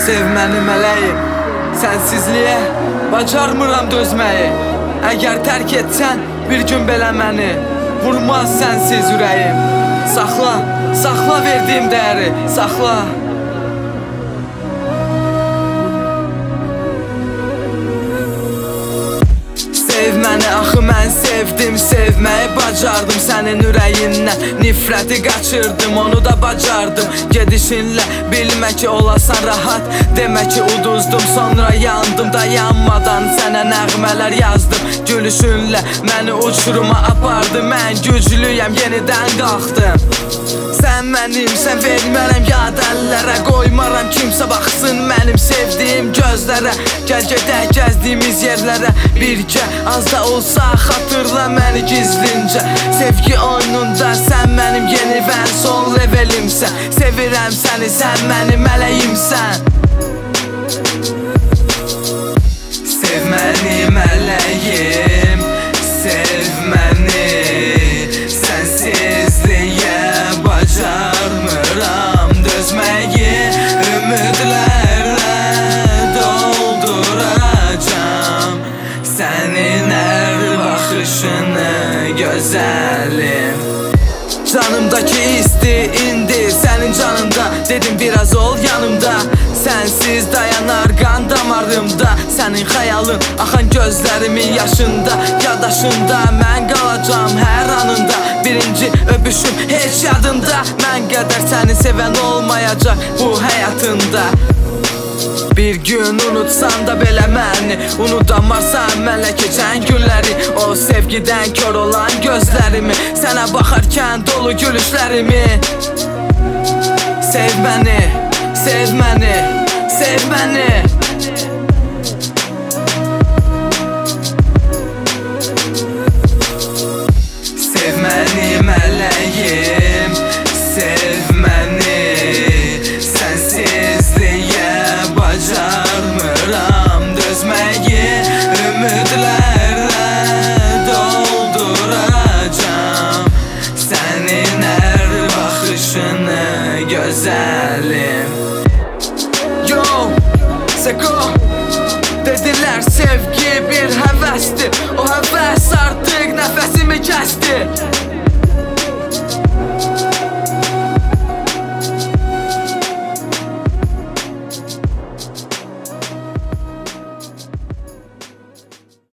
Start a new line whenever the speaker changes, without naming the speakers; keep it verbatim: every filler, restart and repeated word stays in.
Sev məni mələyim, sənsizliyə bacarmıram dözməyi. Əgər tərk etsən bir gün belə məni, vurmaz sənsiz ürəyim. Saxla, saxla verdiyim dəyəri, saxla. Sev məni, axı mən sevdim, sevməyi bacardım. Sənin ürəyindən nifrəti qaçırdım, onu da bacardım. Gedişinlə bilmə ki olasan rahat, demə ki uduzdum, sonra yandım. Dayanmadan sənə nəğmələr yazdım, gülüşünlə məni uçuruma apardı. Mən güclüyəm, yenidən qalxdım. Sən mənim, sən vermərəm yad əllərə, qoymaram kimsə baxsın mənim sevdiyim gözlərə. Gəl gedək gəzdiyimiz yerlərə birgə, az da olsa xatırla məni gizlincə. Sevgi oyununda sən mənim yeni və son levelimsən. Sevirəm səni, sən mənim mələyimsən. Sev məni mələyim, sev məni. Sənsizliyə bacarmıram dözməyi, ümidlərlə dolduracam sənin hər baxışını gözəlim. Canımdakı isti indi sənin canında, dedim biraz ol yanımda. Sənsiz dayanar qan damarımda, sənin xəyalın axan gözlərimin yaşında. Yadaşında mən qalacam hər anında, birinci öpüşüm heç yadında. Mən qədər səni sevən olmayacaq bu həyatında. Bir gün unutsan da belə məni, unudamarsan mənlə keçən günləri. O sevgidən kör olan gözlərimi, sənə baxarkən dolu gülüşlərimi. Sev məni, sev məni, sev məni. Sev məni mələyim, sev məni. Sənsizliyə bacarmıram dözməyi, ümidlərlə dolduracam sənin hər baxışını gözəlim. Yo, Seko, dedilər sevgi bir həvəsdir, o həvəs artıq nəfəsimi kəsdi.